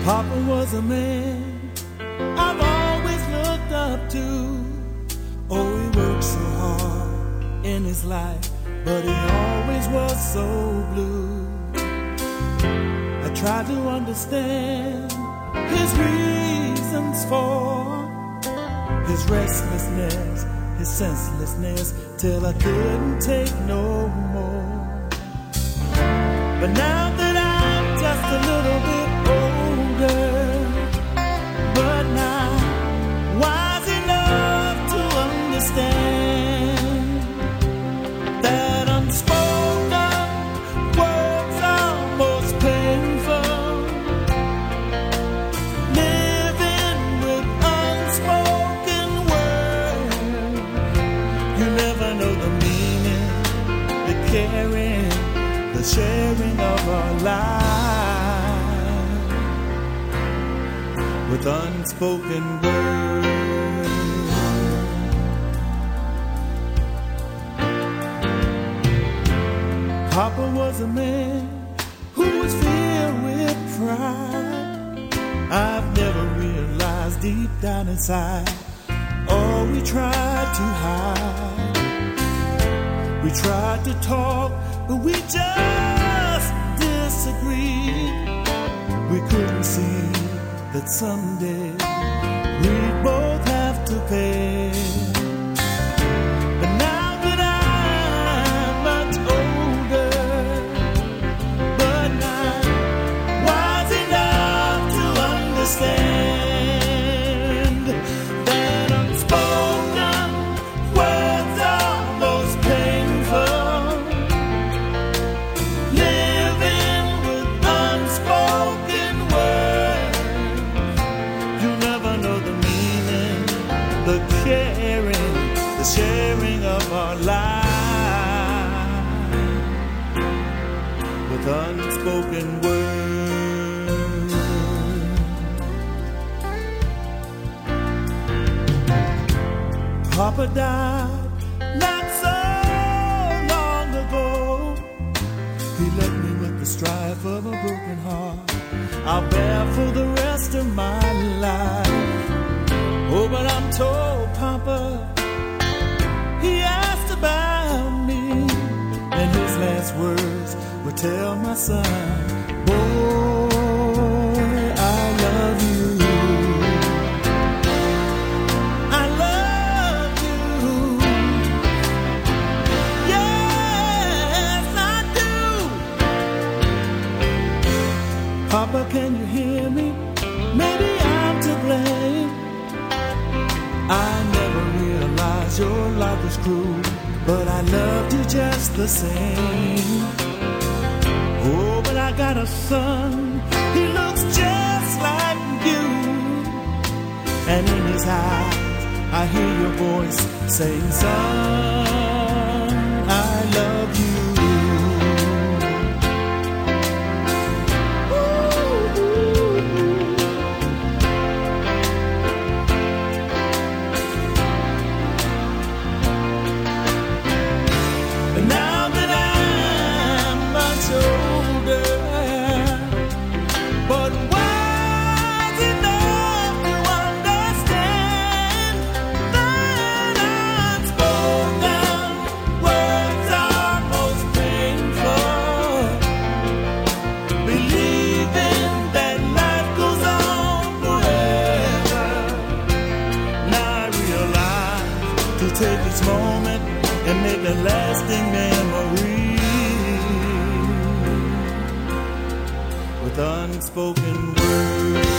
Papa was a man I've always looked up to. Oh, he worked so hard in his life, but he always was so blue. I tried to understand his reasons for his restlessness, his senselessness, till I couldn't take no more. But now that I'm just a little bit older, but now wise enough to understand that unspoken words are most painful. Living with unspoken words, you never know the meaning, the caring, the sharing of our lives with unspoken words. Papa was a man who was filled with pride. I've never realized deep down inside all we tried to hide. We tried to talk, but we just disagreed. We couldn't see that someday we'd both have to pay. But now that I'm much older, but not wise enough to understand that unspoken words are most painful. Living with unspoken words, you never know the meaning, the caring, the sharing of our lives with unspoken words. Papa died not so long ago. He left me with the strife of a broken heart I'll bear for the rest of my life. Oh, but I'm told Papa, he asked about me, and his last words would tell my son, boy, I love you. I love you. Yes, I do. Papa, can you hear me? Maybe I'm to blame. I never realized your life was cruel, but I loved you just the same. Oh, but I got a son, he looks just like you, and in his eyes I hear your voice saying, son, I love you. Take each moment and make a lasting memory with unspoken words.